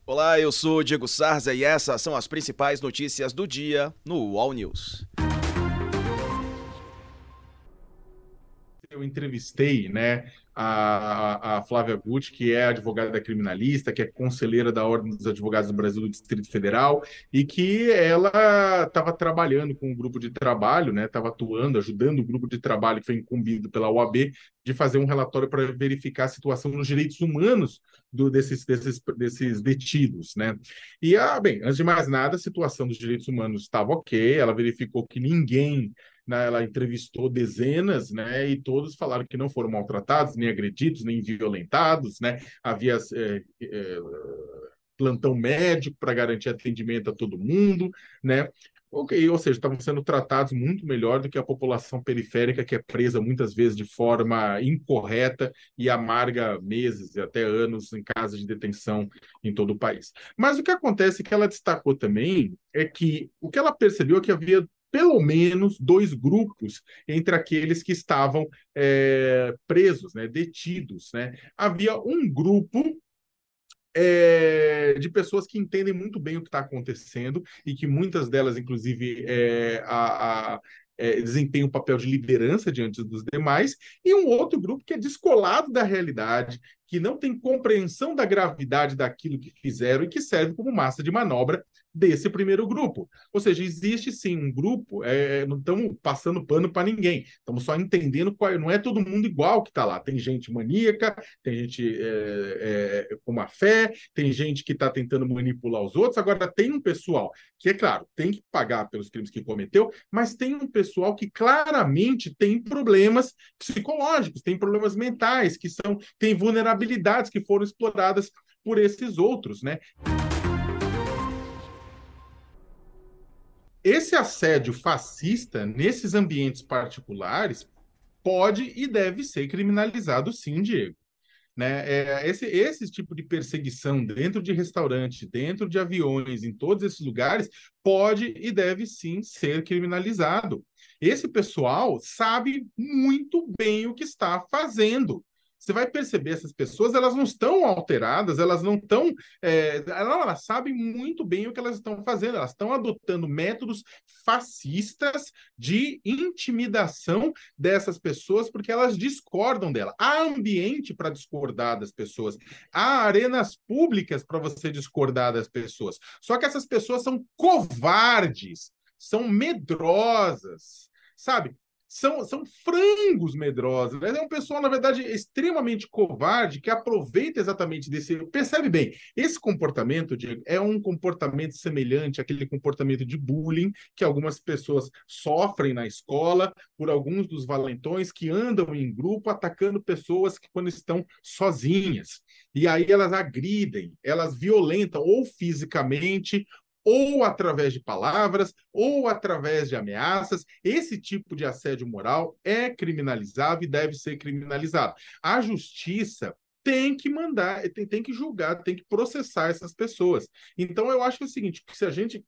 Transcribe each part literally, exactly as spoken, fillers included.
Olá, eu sou Diego Sarza e essas são as principais notícias do dia no UOL News. Eu entrevistei, né, a, a Flávia Gucci, que é advogada criminalista, que é conselheira da Ordem dos Advogados do Brasil do Distrito Federal, e que ela estava trabalhando com um grupo de trabalho, né, estava atuando, ajudando o grupo de trabalho que foi incumbido pela O A B de fazer um relatório para verificar a situação dos direitos humanos do, desses, desses, desses detidos, né? E, ah, bem, antes de mais nada, a situação dos direitos humanos estava ok, ela verificou que ninguém, né, ela entrevistou dezenas, né, e todos falaram que não foram maltratados, nem agredidos, nem violentados, né? Havia é, é, plantão médico para garantir atendimento a todo mundo, né? Ok, ou seja, estavam sendo tratados muito melhor do que a população periférica, que é presa muitas vezes de forma incorreta e amarga meses e até anos em casa de detenção em todo o país. Mas o que acontece que ela destacou também é que o que ela percebeu é que havia pelo menos dois grupos entre aqueles que estavam é, presos, né, detidos. Né? Havia um grupo é, de pessoas que entendem muito bem o que está acontecendo e que muitas delas, inclusive, é, a, a, é, desempenham um papel de liderança diante dos demais, e um outro grupo que é descolado da realidade, que não tem compreensão da gravidade daquilo que fizeram e que serve como massa de manobra desse primeiro grupo. Ou seja, existe sim um grupo, é, não estamos passando pano para ninguém, estamos só entendendo qual, não é todo mundo igual que está lá. Tem gente maníaca, tem gente é, é, com má fé, tem gente que está tentando manipular os outros. Agora, tem um pessoal que, é claro, tem que pagar pelos crimes que cometeu, mas tem um pessoal que claramente tem problemas psicológicos, tem problemas mentais, que são, tem vulnerabilidades que foram exploradas por esses outros, né? Esse assédio fascista, nesses ambientes particulares, pode e deve ser criminalizado, sim, Diego. Né? É, esse, esse tipo de perseguição dentro de restaurante, dentro de aviões, em todos esses lugares, pode e deve sim ser criminalizado. Esse pessoal sabe muito bem o que está fazendo. Você vai perceber essas pessoas, elas não estão alteradas, elas não estão. É, elas, elas sabem muito bem o que elas estão fazendo, elas estão adotando métodos fascistas de intimidação dessas pessoas porque elas discordam dela. Há ambiente para discordar das pessoas, há arenas públicas para você discordar das pessoas. Só que essas pessoas são covardes, são medrosas, sabe? São, são frangos medrosos. Né? É um pessoal, na verdade, extremamente covarde que aproveita exatamente desse. Percebe bem, esse comportamento, Diego, é um comportamento semelhante àquele comportamento de bullying que algumas pessoas sofrem na escola por alguns dos valentões que andam em grupo atacando pessoas que quando estão sozinhas. E aí elas agridem, elas violentam ou fisicamente ou através de palavras, ou através de ameaças. Esse tipo de assédio moral é criminalizável e deve ser criminalizado. A justiça tem que mandar, tem, tem que julgar, tem que processar essas pessoas. Então, eu acho que é o seguinte, que se a gente,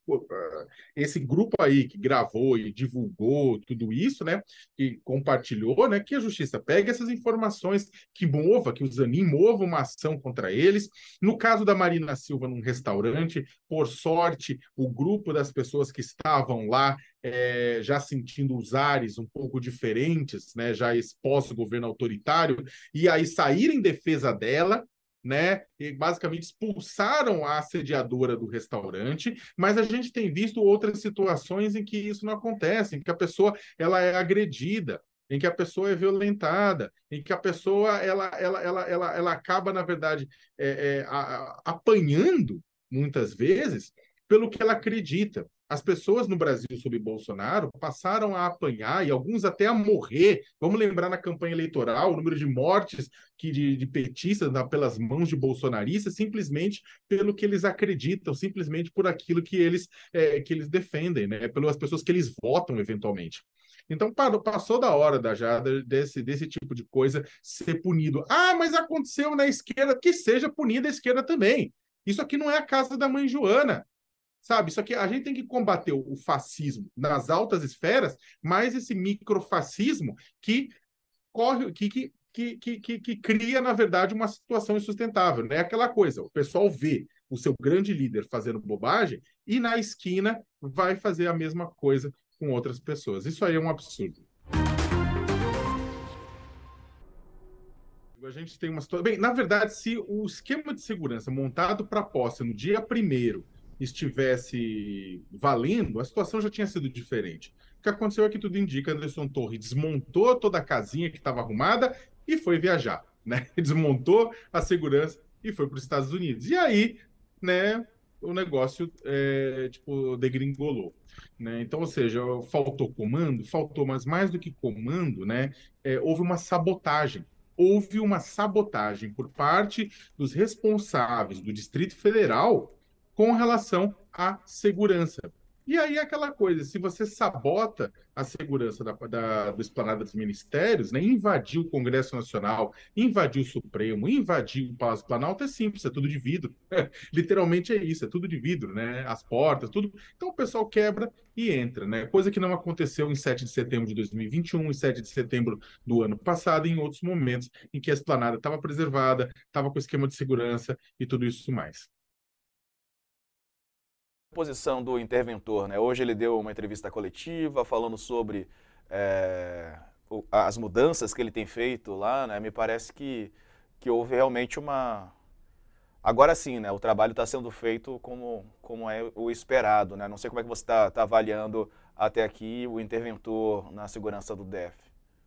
esse grupo aí que gravou e divulgou tudo isso, né, que compartilhou, né, que a justiça pegue essas informações, que mova, que o Zanin mova uma ação contra eles. No caso da Marina Silva, num restaurante, por sorte, o grupo das pessoas que estavam lá é, já sentindo os ares um pouco diferentes, né, já exposto o governo autoritário, e aí saíram em defesa dela, né? E basicamente expulsaram a assediadora do restaurante, mas a gente tem visto outras situações em que isso não acontece, em que a pessoa ela é agredida, em que a pessoa é violentada, em que a pessoa ela, ela, ela, ela, ela acaba, na verdade, é, é, a, a, apanhando, muitas vezes, pelo que ela acredita. As pessoas no Brasil sob Bolsonaro passaram a apanhar e alguns até a morrer. Vamos lembrar na campanha eleitoral o número de mortes que de, de petistas pelas mãos de bolsonaristas, simplesmente pelo que eles acreditam, simplesmente por aquilo que eles, é, que eles defendem, né? Pelas pessoas que eles votam eventualmente. Então parou, passou da hora da já desse, desse tipo de coisa ser punido. Ah, mas aconteceu na esquerda, que seja punida a esquerda também. Isso aqui não é a casa da mãe Joana. Sabe, isso aqui a gente tem que combater o fascismo nas altas esferas, mas esse microfascismo que corre, que, que, que, que, que, que cria, na verdade, uma situação insustentável. Né? Aquela coisa, o pessoal vê o seu grande líder fazendo bobagem e na esquina vai fazer a mesma coisa com outras pessoas. Isso aí é um absurdo. A gente tem uma situação... Bem, na verdade, se o esquema de segurança montado para a posse no dia primeiro estivesse valendo, a situação já tinha sido diferente. O que aconteceu é que tudo indica, Anderson Torres desmontou toda a casinha que estava arrumada e foi viajar, né? Desmontou a segurança e foi para os Estados Unidos. E aí, né, o negócio, é, tipo, degringolou. Né? Então, ou seja, faltou comando? Faltou, mas mais do que comando, né, é, houve uma sabotagem. Houve uma sabotagem por parte dos responsáveis do Distrito Federal com relação à segurança. E aí é aquela coisa, se você sabota a segurança da, da, do Esplanada dos Ministérios, né, invadir o Congresso Nacional, invadir o Supremo, invadir o Palácio Planalto, é simples, é tudo de vidro. Literalmente é isso, é tudo de vidro, né? As portas, tudo. Então o pessoal quebra e entra, né? Coisa que não aconteceu em sete de setembro de dois mil e vinte e um, em sete de setembro do ano passado, e em outros momentos em que a Esplanada estava preservada, estava com esquema de segurança e tudo isso mais. Posição do interventor, né? Hoje ele deu uma entrevista coletiva falando sobre é, as mudanças que ele tem feito lá, né? Me parece que, que houve realmente uma... Agora sim, né? O trabalho está sendo feito como, como é o esperado, né? Não sei como é que você está tá avaliando até aqui o interventor na segurança do D F.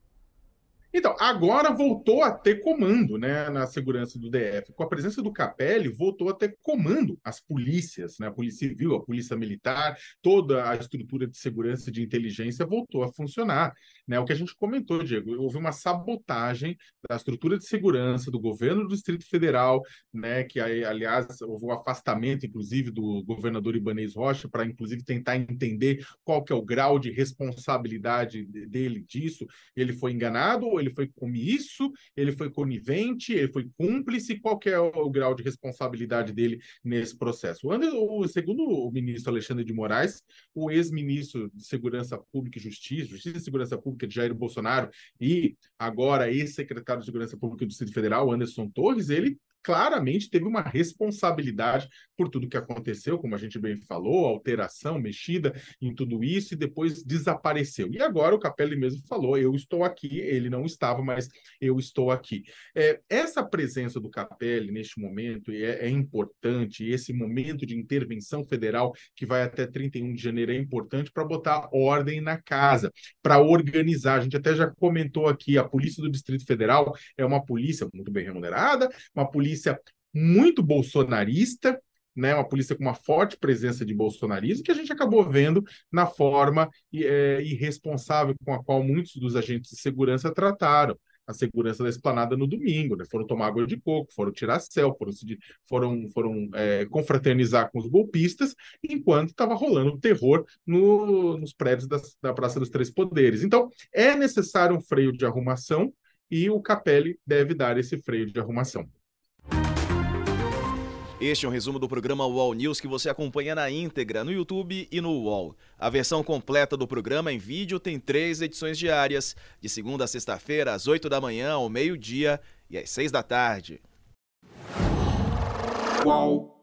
Então, agora voltou a ter comando, né, na segurança do D F. Com a presença do Capelli, voltou a ter comando as polícias, né, a Polícia Civil, a Polícia Militar, toda a estrutura de segurança e de inteligência voltou a funcionar. Né? O que a gente comentou, Diego, houve uma sabotagem da estrutura de segurança do governo do Distrito Federal, né, que, aliás, houve um afastamento, inclusive, do governador Ibanez Rocha, para, inclusive, tentar entender qual que é o grau de responsabilidade dele disso. Ele foi enganado ou ele foi comisso, ele foi conivente, ele foi cúmplice, qual que é o, o grau de responsabilidade dele nesse processo? O, o, segundo o ministro Alexandre de Moraes, o ex-ministro de Segurança Pública e Justiça, Justiça e Segurança Pública de Jair Bolsonaro, e agora ex-secretário de Segurança Pública do Distrito Federal, Anderson Torres, ele claramente teve uma responsabilidade por tudo que aconteceu, como a gente bem falou, alteração, mexida em tudo isso, e depois desapareceu. E agora o Capelli mesmo falou, eu estou aqui, ele não estava, mas eu estou aqui. É, essa presença do Capelli neste momento é, é importante, e esse momento de intervenção federal que vai até trinta e um de janeiro é importante para botar ordem na casa, para organizar. A gente até já comentou aqui, a Polícia do Distrito Federal é uma polícia muito bem remunerada, uma polícia muito bolsonarista, né, uma polícia com uma forte presença de bolsonarismo, que a gente acabou vendo na forma é, irresponsável com a qual muitos dos agentes de segurança trataram a segurança da Esplanada no domingo, né? Foram tomar água de coco, foram tirar céu, foram, foram, foram é, confraternizar com os golpistas, enquanto estava rolando o terror no, nos prédios das, da Praça dos Três Poderes. Então, é necessário um freio de arrumação e o Capelli deve dar esse freio de arrumação. Este é um resumo do programa U O L News que você acompanha na íntegra no YouTube e no U O L. A versão completa do programa em vídeo tem três edições diárias, de segunda a sexta-feira, às oito da manhã, ao meio-dia e às seis da tarde. U O L